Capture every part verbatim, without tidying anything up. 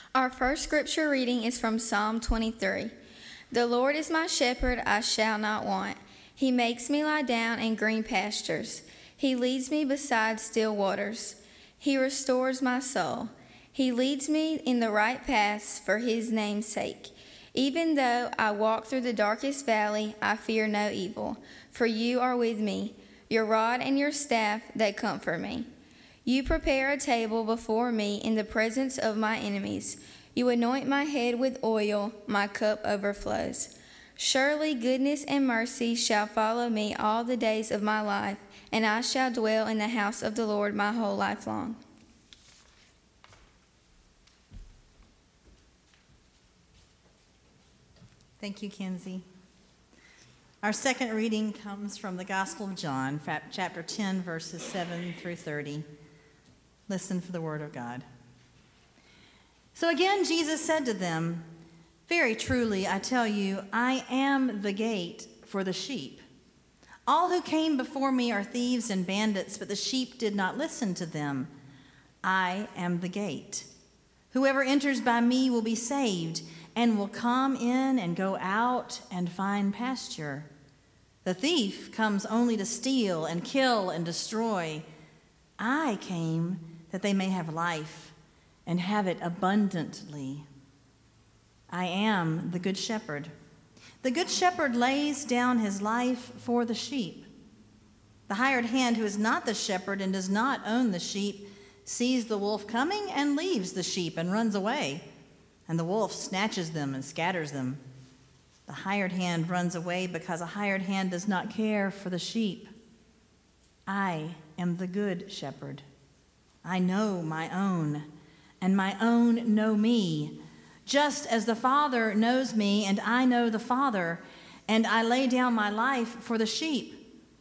Our first scripture reading is from Psalm twenty-three. The Lord is my shepherd, I shall not want. He makes me lie down in green pastures. He leads me beside still waters. He restores my soul. He leads me in the right paths for his name's sake. Even though I walk through the darkest valley, I fear no evil, for you are with me. Your rod and your staff, they comfort me. You prepare a table before me in the presence of my enemies. You anoint my head with oil, my cup overflows. Surely goodness and mercy shall follow me all the days of my life, and I shall dwell in the house of the Lord my whole life long. Thank you, Kenzie. Our second reading comes from the Gospel of John, chapter ten, verses seven through thirty. Listen for the word of God. So again, Jesus said to them, "Very truly, I tell you, I am the gate for the sheep. All who came before me are thieves and bandits, but the sheep did not listen to them. I am the gate. Whoever enters by me will be saved and will come in and go out and find pasture. The thief comes only to steal and kill and destroy. I came that they may have life and have it abundantly. I am the good shepherd. The good shepherd lays down his life for the sheep. The hired hand who is not the shepherd and does not own the sheep sees the wolf coming and leaves the sheep and runs away, and the wolf snatches them and scatters them. The hired hand runs away because a hired hand does not care for the sheep. I am the good shepherd. I know my own, and my own know me, just as the Father knows me, and I know the Father, and I lay down my life for the sheep.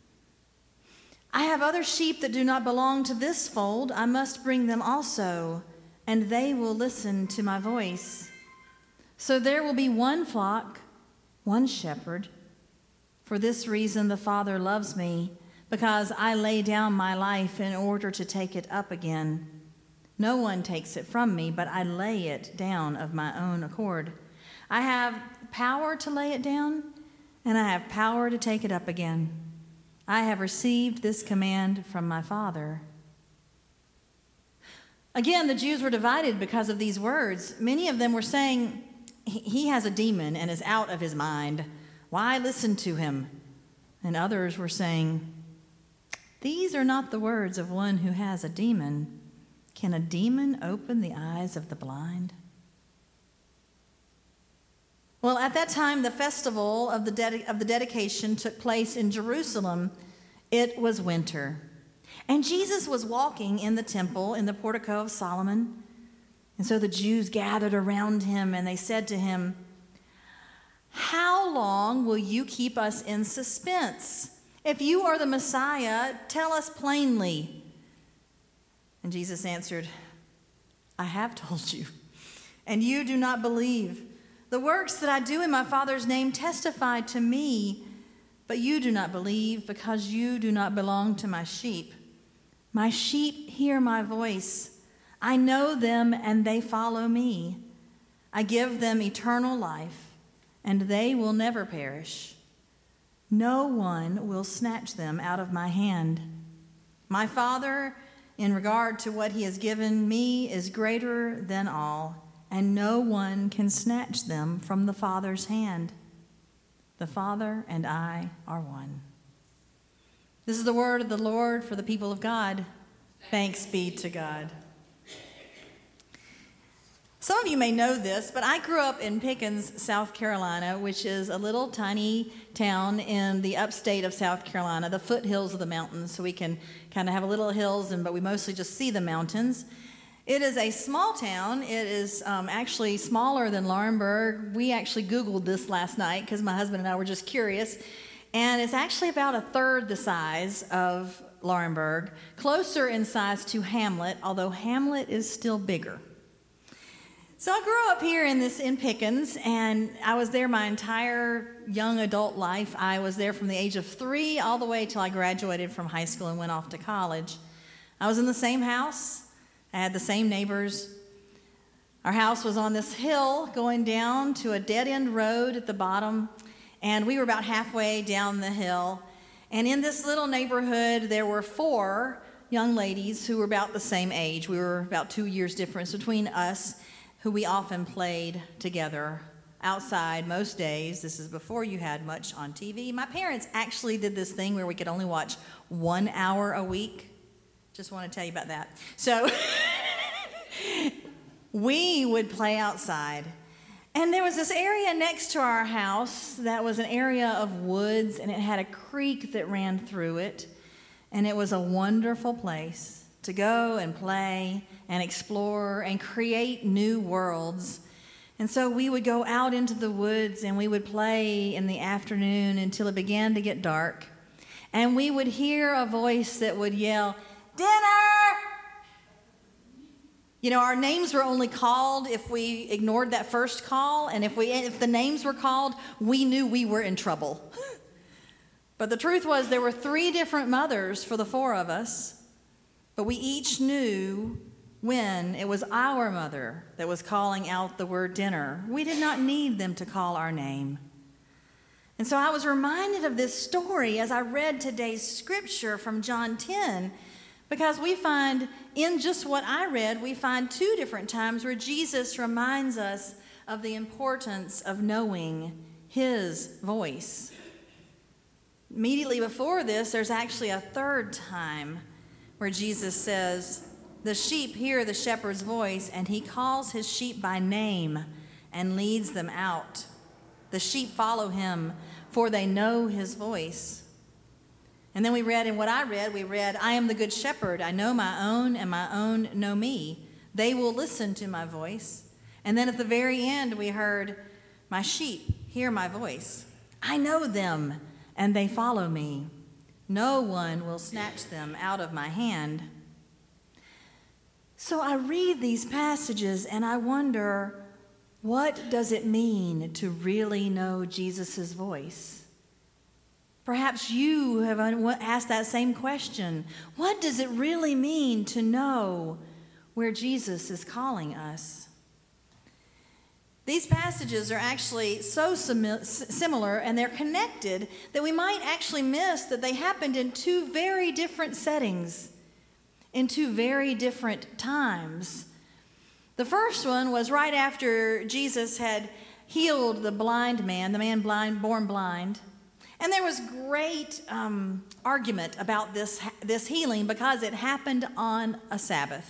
I have other sheep that do not belong to this fold. I must bring them also, and they will listen to my voice. So there will be one flock, one shepherd. For this reason the Father loves me, because I lay down my life in order to take it up again. No one takes it from me, but I lay it down of my own accord. I have power to lay it down, and I have power to take it up again. I have received this command from my Father." Again, the Jews were divided because of these words. Many of them were saying, "He has a demon and is out of his mind. Why listen to him?" And others were saying, "These are not the words of one who has a demon. Can a demon open the eyes of the blind?" Well, at that time, the festival of the, dedi- of the dedication took place in Jerusalem. It was winter. And Jesus was walking in the temple in the portico of Solomon. And so the Jews gathered around him and they said to him, "How long will you keep us in suspense? If you are the Messiah, tell us plainly." And Jesus answered, "I have told you, and you do not believe. The works that I do in my Father's name testify to me, but you do not believe because you do not belong to my sheep. My sheep hear my voice. I know them and they follow me. I give them eternal life, and they will never perish. No one will snatch them out of my hand. My Father, in regard to what he has given me, is greater than all, and no one can snatch them from the Father's hand. The Father and I are one." This is the word of the Lord for the people of God. Thanks be to God. Some of you may know this, but I grew up in Pickens, South Carolina, which is a little tiny town in the upstate of South Carolina, the foothills of the mountains, so we can kind of have a little hills, and but we mostly just see the mountains. It is a small town. It is um, actually smaller than Laurinburg. We actually Googled this last night because my husband and I were just curious. And it's actually about a third the size of Laurinburg, closer in size to Hamlet, although Hamlet is still bigger. So I grew up here in this in Pickens, and I was there my entire young adult life. I was there from the age of three all the way till I graduated from high school and went off to college. I was in the same house. I had the same neighbors. Our house was on this hill going down to a dead-end road at the bottom, and we were about halfway down the hill. And in this little neighborhood, there were four young ladies who were about the same age. We were about two years difference between us, who we often played together outside most days. This is before you had much on T V. My parents actually did this thing where we could only watch one hour a week. Just want to tell you about that. So we would play outside. And there was this area next to our house that was an area of woods, and it had a creek that ran through it. And it was a wonderful place to go and play and explore and create new worlds. And so we would go out into the woods and we would play in the afternoon until it began to get dark. And we would hear a voice that would yell, "Dinner!" You know, our names were only called if we ignored that first call, and if we if the names were called, we knew we were in trouble. But the truth was there were three different mothers for the four of us, but we each knew when it was our mother that was calling out the word dinner. We did not need them to call our name. And so I was reminded of this story as I read today's scripture from John ten, because we find in just what I read, we find two different times where Jesus reminds us of the importance of knowing his voice. Immediately before this, there's actually a third time where Jesus says, "The sheep hear the shepherd's voice, and he calls his sheep by name and leads them out. The sheep follow him, for they know his voice." And then we read, in what I read, we read, "I am the good shepherd. I know my own, and my own know me. They will listen to my voice." And then at the very end, we heard, "My sheep hear my voice. I know them, and they follow me. No one will snatch them out of my hand." So I read these passages and I wonder, what does it mean to really know Jesus' voice? Perhaps you have asked that same question. What does it really mean to know where Jesus is calling us? These passages are actually so similar and they're connected that we might actually miss that they happened in two very different settings, in two very different times. The first one was right after Jesus had healed the blind man, the man blind, born blind. And there was great um, argument about this, this healing because it happened on a Sabbath.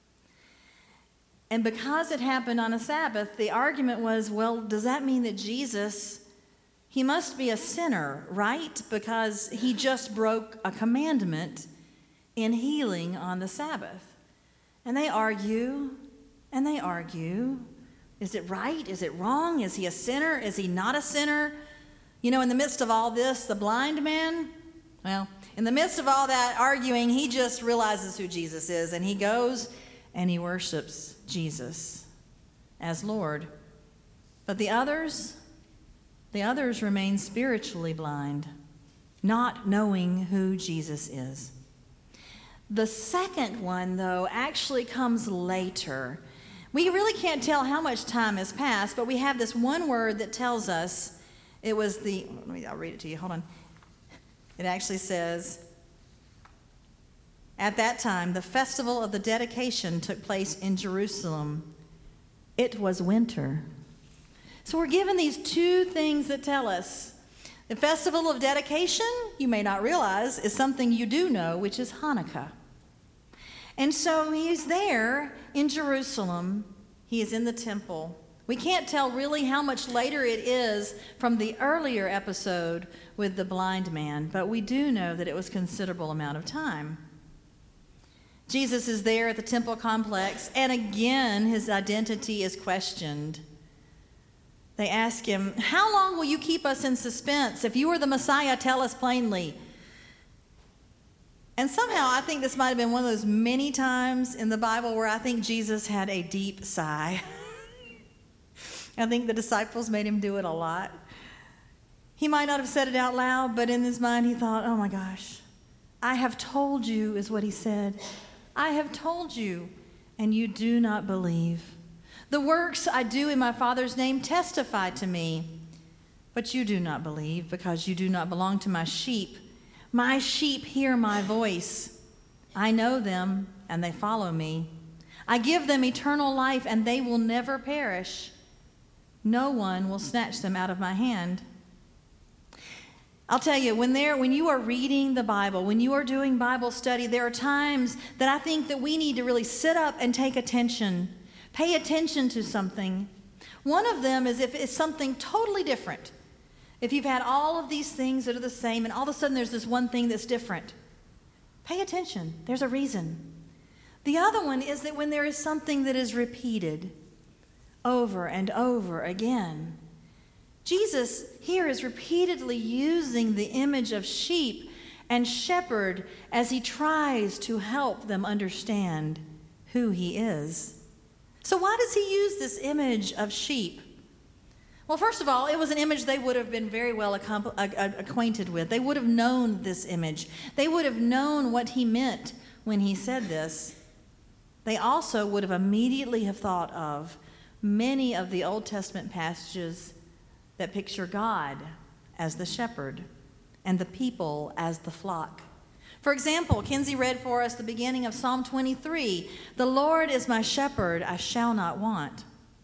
And because it happened on a Sabbath, the argument was, well, does that mean that Jesus, he must be a sinner, right? Because he just broke a commandment in healing on the Sabbath. And they argue, and they argue. Is it right? Is it wrong? Is he a sinner? Is he not a sinner? You know, in the midst of all this, the blind man, well, in the midst of all that arguing, he just realizes who Jesus is, and he goes and he worships Jesus as Lord. But the others, the others remain spiritually blind, not knowing who Jesus is. The second one, though, actually comes later. We really can't tell how much time has passed, but we have this one word that tells us it was the, let me, I'll read it to you, hold on. It actually says, "At that time, the festival of the dedication took place in Jerusalem. It was winter." So we're given these two things that tell us. The festival of dedication, you may not realize, is something you do know, which is Hanukkah. And so he's there in Jerusalem. He is in the temple. We can't tell really how much later it is from the earlier episode with the blind man, but we do know that it was a considerable amount of time. Jesus is there at the temple complex, and again his identity is questioned. They ask him, "How long will you keep us in suspense? If you are the Messiah, tell us plainly." And somehow I think this might have been one of those many times in the Bible where I think Jesus had a deep sigh. I think the disciples made him do it a lot. He might not have said it out loud, but in his mind he thought, "Oh my gosh, I have told you," is what he said. "I have told you, and you do not believe. The works I do in my Father's name testify to me. But you do not believe because you do not belong to my sheep. My sheep hear my voice. I know them and they follow me. I give them eternal life and they will never perish. No one will snatch them out of my hand. I'll tell you, when there, when you are reading the Bible, when you are doing Bible study, there are times that I think that we need to really sit up and take attention, pay attention to something. One of them is if it's something totally different. If you've had all of these things that are the same and all of a sudden there's this one thing that's different, pay attention. There's a reason. The other one is that when there is something that is repeated over and over again. Jesus here is repeatedly using the image of sheep and shepherd as he tries to help them understand who he is. So why does he use this image of sheep? Well, first of all, it was an image they would have been very well acquainted with. They would have known this image. They would have known what he meant when he said this. They also would have immediately have thought of many of the Old Testament passages that picture God as the shepherd and the people as the flock. For example, Kinsey read for us the beginning of Psalm twenty-three. The Lord is my shepherd, I shall not want.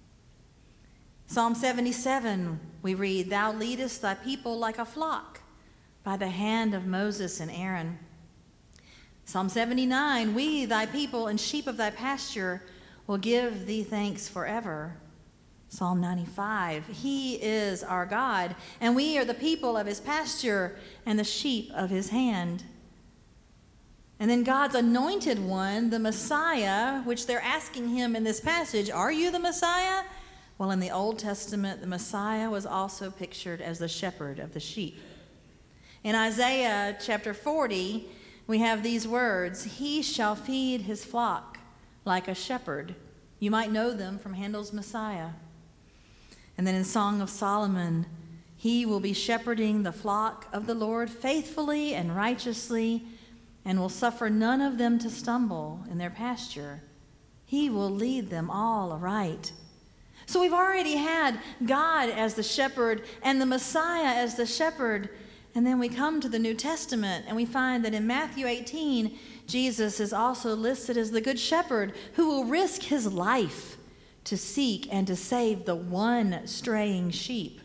Psalm seventy-seven, we read, Thou leadest thy people like a flock by the hand of Moses and Aaron. Psalm seventy-nine, We, thy people and sheep of thy pasture, will give thee thanks forever. Psalm ninety-five, He is our God, and we are the people of his pasture and the sheep of his hand. And then God's anointed one, the Messiah, which they're asking him in this passage, Are you the Messiah? Well, in the Old Testament, the Messiah was also pictured as the shepherd of the sheep. In Isaiah chapter forty, we have these words, He shall feed his flock like a shepherd. You might know them from Handel's Messiah. And then in Song of Solomon, He will be shepherding the flock of the Lord faithfully and righteously, and will suffer none of them to stumble in their pasture. He will lead them all aright. So we've already had God as the shepherd and the Messiah as the shepherd. And then we come to the New Testament and we find that in Matthew eighteen, Jesus is also listed as the good shepherd who will risk his life to seek and to save the one straying sheep.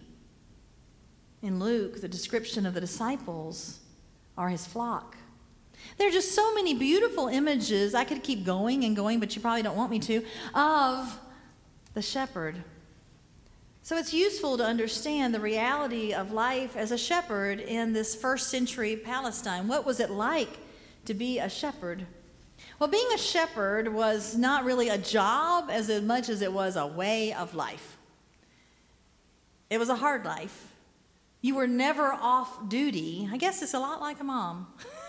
In Luke, the description of the disciples are his flock. There are just so many beautiful images. I could keep going and going, but you probably don't want me to, of the shepherd. So it's useful to understand the reality of life as a shepherd in this first century Palestine. What was it like to be a shepherd? Well, being a shepherd was not really a job as much as it was a way of life. It was a hard life. You were never off duty. I guess it's a lot like a mom.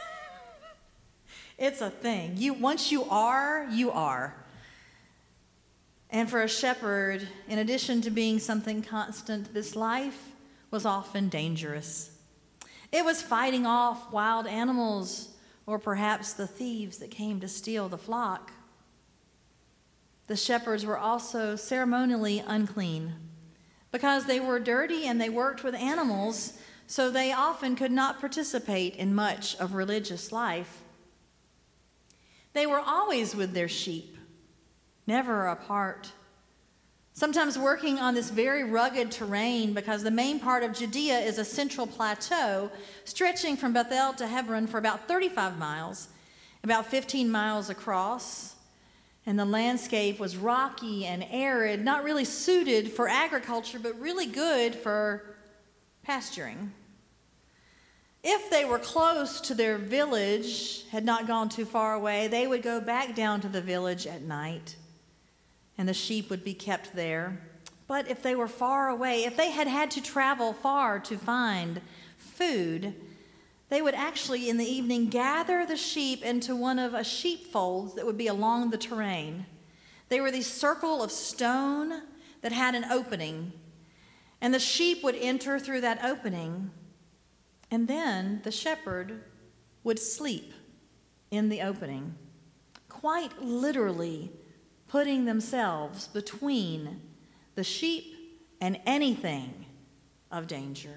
It's a thing. You once you are, you are. And for a shepherd, in addition to being something constant, this life was often dangerous. It was fighting off wild animals or perhaps the thieves that came to steal the flock. The shepherds were also ceremonially unclean because they were dirty and they worked with animals, so they often could not participate in much of religious life. They were always with their sheep, never apart. Sometimes working on this very rugged terrain because the main part of Judea is a central plateau stretching from Bethel to Hebron for about thirty-five miles, about fifteen miles across. And the landscape was rocky and arid, not really suited for agriculture, but really good for pasturing. If they were close to their village, had not gone too far away, they would go back down to the village at night, and the sheep would be kept there. But if they were far away, if they had had to travel far to find food, they would actually in the evening gather the sheep into one of a sheepfolds that would be along the terrain. They were these circle of stone that had an opening, and the sheep would enter through that opening. And then the shepherd would sleep in the opening, quite literally putting themselves between the sheep and anything of danger.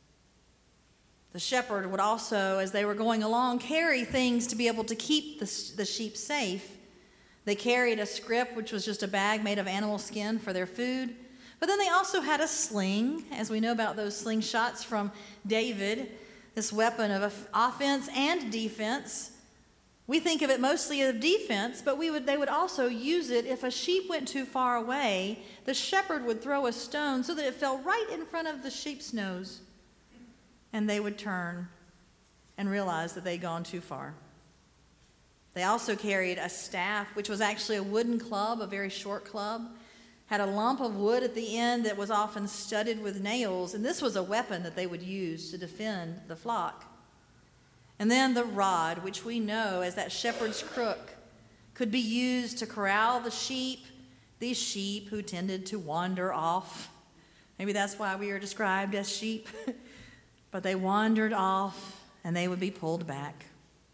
The shepherd would also, as they were going along, carry things to be able to keep the, the sheep safe. They carried a scrip, which was just a bag made of animal skin for their food. But then they also had a sling, as we know about those slingshots from David, this weapon of offense and defense. We think of it mostly of defense, but we would, they would also use it if a sheep went too far away. The shepherd would throw a stone so that it fell right in front of the sheep's nose, and they would turn and realize that they'd gone too far. They also carried a staff, which was actually a wooden club, a very short club, had a lump of wood at the end that was often studded with nails, and this was a weapon that they would use to defend the flock. And then the rod, which we know as that shepherd's crook, could be used to corral the sheep, these sheep who tended to wander off. Maybe that's why we are described as sheep. But they wandered off, and they would be pulled back.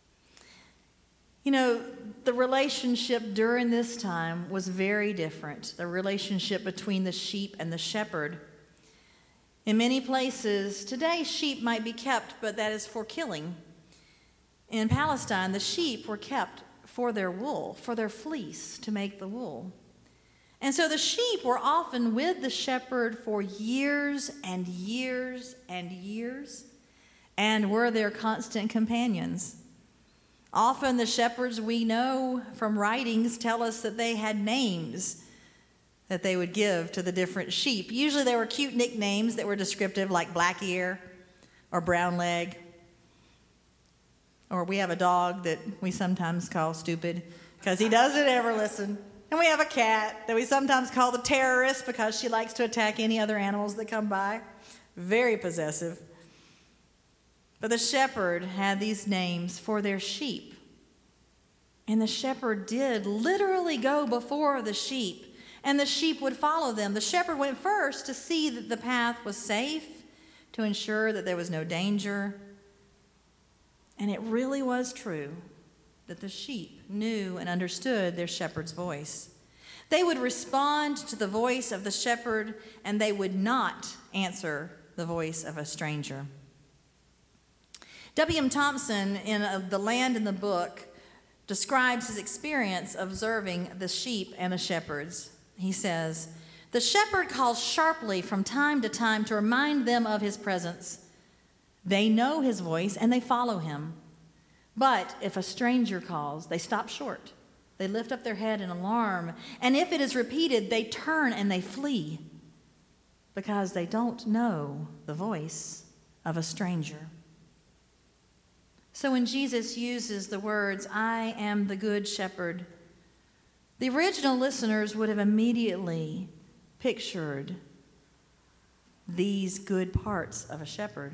You know, the relationship during this time was very different, the relationship between the sheep and the shepherd. In many places, today sheep might be kept, but that is for killing. In Palestine, the sheep were kept for their wool, for their fleece, to make the wool. And so the sheep were often with the shepherd for years and years and years, and were their constant companions. Often the shepherds we know from writings tell us that they had names that they would give to the different sheep. Usually there were cute nicknames that were descriptive, like black ear or brown leg. Or we have a dog that we sometimes call stupid because he doesn't ever listen. And we have a cat that we sometimes call the terrorist because she likes to attack any other animals that come by. Very possessive. But the shepherd had these names for their sheep. And the shepherd did literally go before the sheep, and the sheep would follow them. The shepherd went first to see that the path was safe, to ensure that there was no danger. And it really was true that the sheep knew and understood their shepherd's voice. They would respond to the voice of the shepherd, and they would not answer the voice of a stranger. W M Thompson, in uh, The Land in the Book, describes his experience observing the sheep and the shepherds. He says, "The shepherd calls sharply from time to time to remind them of his presence. They know his voice and they follow him. But if a stranger calls, they stop short. They lift up their head in alarm, and if it is repeated, they turn and they flee, because they don't know the voice of a stranger." So when Jesus uses the words, "I am the good shepherd," the original listeners would have immediately pictured these good parts of a shepherd.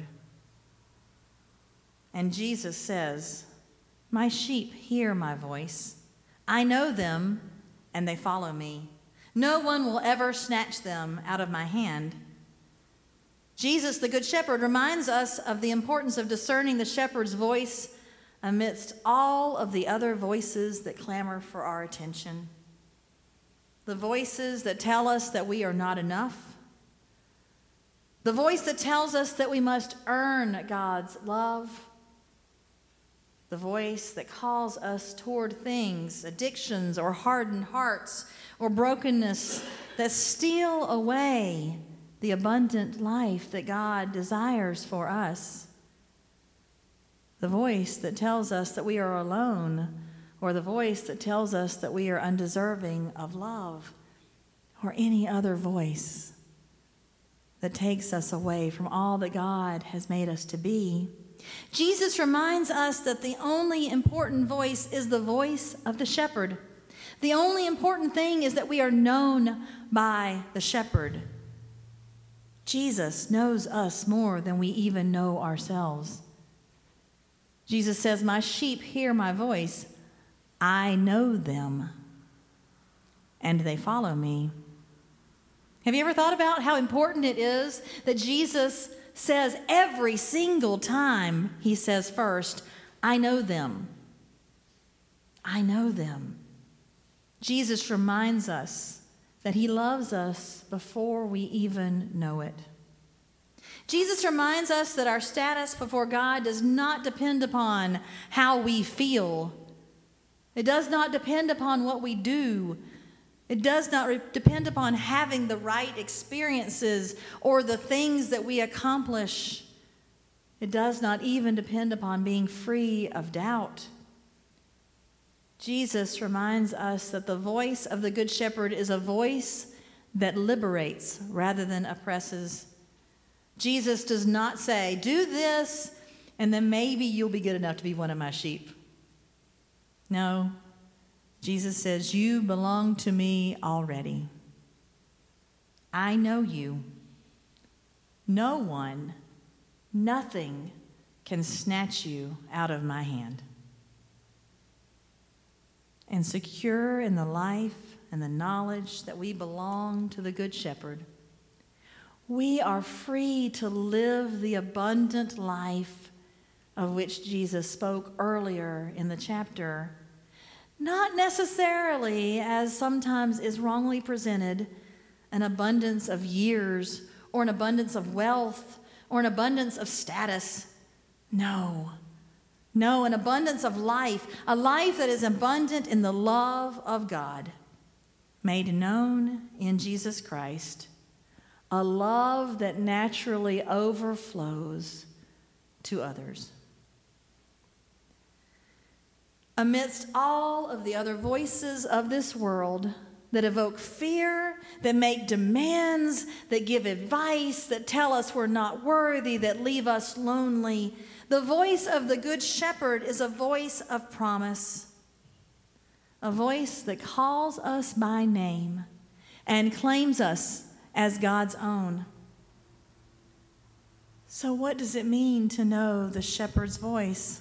And Jesus says, "My sheep hear my voice. I know them, and they follow me. No one will ever snatch them out of my hand." Jesus, the Good Shepherd, reminds us of the importance of discerning the shepherd's voice amidst all of the other voices that clamor for our attention. The voices that tell us that we are not enough. The voice that tells us that we must earn God's love. The voice that calls us toward things, addictions or hardened hearts or brokenness that steal away the abundant life that God desires for us. The voice that tells us that we are alone, or the voice that tells us that we are undeserving of love, or any other voice that takes us away from all that God has made us to be. Jesus reminds us that the only important voice is the voice of the shepherd. The only important thing is that we are known by the shepherd. Jesus knows us more than we even know ourselves. Jesus says, "My sheep hear my voice. I know them, and they follow me." Have you ever thought about how important it is that Jesus says every single time he says first, "I know them. I know them." Jesus reminds us that he loves us before we even know it. Jesus reminds us that our status before God does not depend upon how we feel. It does not depend upon what we do. It does not re- depend upon having the right experiences or the things that we accomplish. It does not even depend upon being free of doubt. Jesus reminds us that the voice of the Good Shepherd is a voice that liberates rather than oppresses. Jesus does not say, do this, and then maybe you'll be good enough to be one of my sheep. No, Jesus says, you belong to me already. I know you. No one, nothing can snatch you out of my hand. And secure in the life and the knowledge that we belong to the Good Shepherd, we are free to live the abundant life of which Jesus spoke earlier in the chapter. Not necessarily, as sometimes is wrongly presented, an abundance of years or an abundance of wealth or an abundance of status. No. No, an abundance of life, a life that is abundant in the love of God, made known in Jesus Christ, a love that naturally overflows to others. Amidst all of the other voices of this world that evoke fear, that make demands, that give advice, that tell us we're not worthy, that leave us lonely, the voice of the Good Shepherd is a voice of promise, a voice that calls us by name and claims us as God's own. So what does it mean to know the shepherd's voice?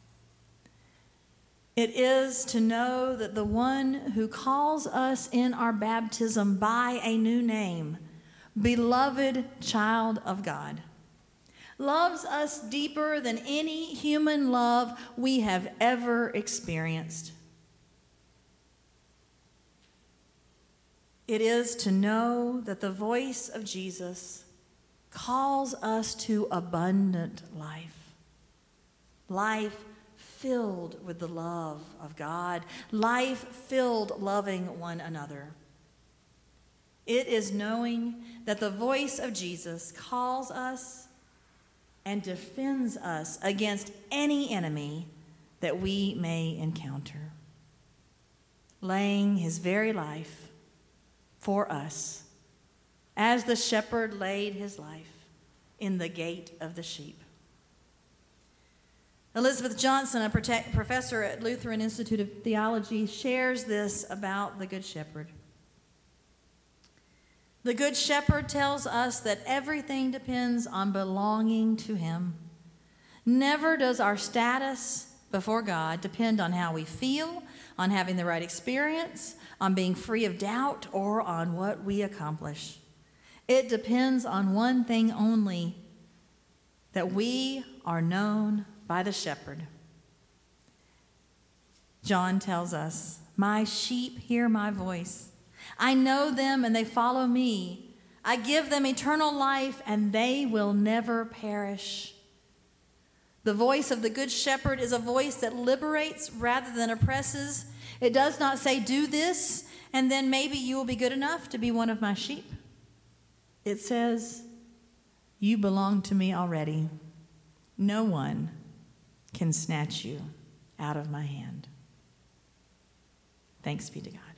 It is to know that the one who calls us in our baptism by a new name, beloved child of God, loves us deeper than any human love we have ever experienced. It is to know that the voice of Jesus calls us to abundant life, life filled with the love of God, life filled loving one another. It is knowing that the voice of Jesus calls us and defends us against any enemy that we may encounter, laying his very life for us, as the shepherd laid his life in the gate of the sheep. Elizabeth Johnson, a professor at Lutheran Institute of Theology, shares this about the Good Shepherd. The Good Shepherd tells us that everything depends on belonging to him. Never does our status before God depend on how we feel, on having the right experience, on being free of doubt, or on what we accomplish. It depends on one thing only, that we are known by the shepherd. John tells us, my sheep hear my voice. I know them and they follow me. I give them eternal life and they will never perish. The voice of the Good Shepherd is a voice that liberates rather than oppresses. It does not say, do this, and then maybe you will be good enough to be one of my sheep. It says, you belong to me already. No one can snatch you out of my hand. Thanks be to God.